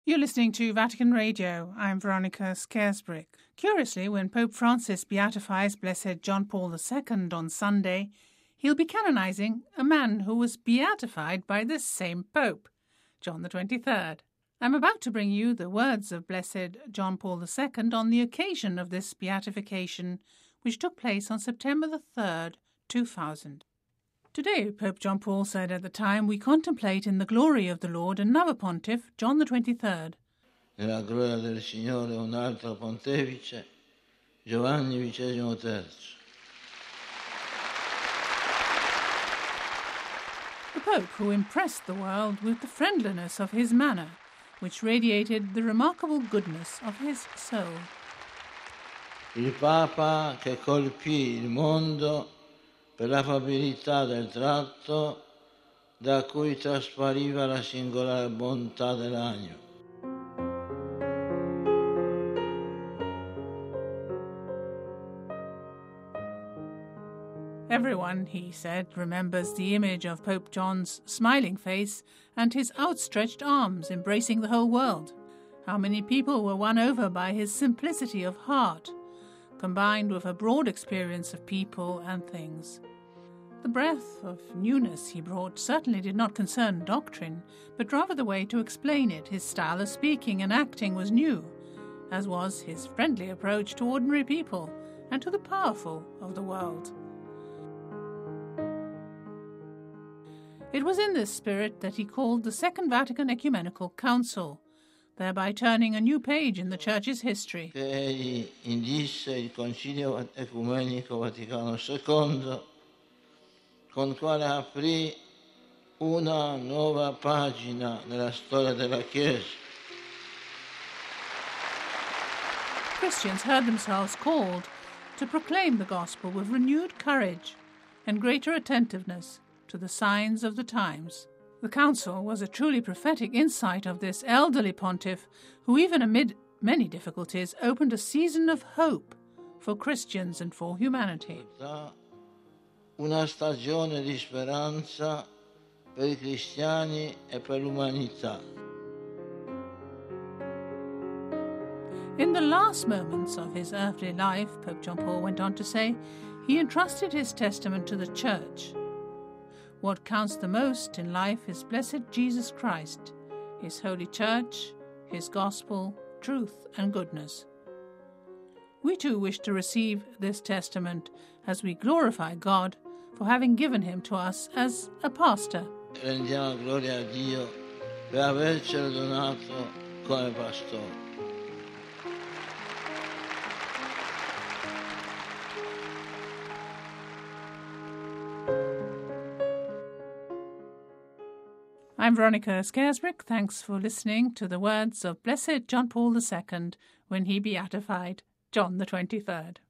You're listening to Vatican Radio. I'm Veronica Scaresbrick. Curiously, when Pope Francis beatifies Blessed John Paul II on Sunday, he'll be canonizing a man who was beatified by this same Pope, John the 23rd. I'm about to bring you the words of Blessed John Paul II on the occasion of this beatification, which took place on September the 3rd, 2000. Today, Pope John Paul said at the time, we contemplate in the glory of the Lord another pontiff, John the 23rd. Nella gloria del Signore un altro pontefice, Giovanni XXIII. The Pope who impressed the world with the friendliness of his manner, which radiated the remarkable goodness of his soul. Il Papa che colpì il mondo per l'affabilità del tratto da cui traspariva la singolare bontà dell'animo. Everyone, he said, remembers the image of Pope John's smiling face and his outstretched arms embracing the whole world. How many people were won over by his simplicity of heart, combined with a broad experience of people and things. The breath of newness he brought certainly did not concern doctrine, but rather the way to explain it. His style of speaking and acting was new, as was his friendly approach to ordinary people and to the powerful of the world. It was in this spirit that he called the Second Vatican Ecumenical Council, thereby turning a new page in the Church's history. Che egli indisse il Concilio Ecumenico Vaticano II, con quale aprì una nuova pagina nella storia della Chiesa. Christians heard themselves called to proclaim the gospel with renewed courage and greater attentiveness to the signs of the times. The council was a truly prophetic insight of this elderly pontiff who, even amid many difficulties, opened a season of hope for Christians and for humanity. Una stagione di speranza per I cristiani e per l'umanità. In the last moments of his earthly life, Pope John Paul went on to say, he entrusted his testament to the Church. What counts the most in life is blessed Jesus Christ, his holy Church, his gospel, truth and goodness. We too wish to receive this testament as we glorify God for having given him to us as a pastor. Rendiamo gloria a Dio per avercelo donato come pastore. I'm Veronica Scaresbrick. Thanks for listening to the words of Blessed John Paul II when he beatified John the 23rd.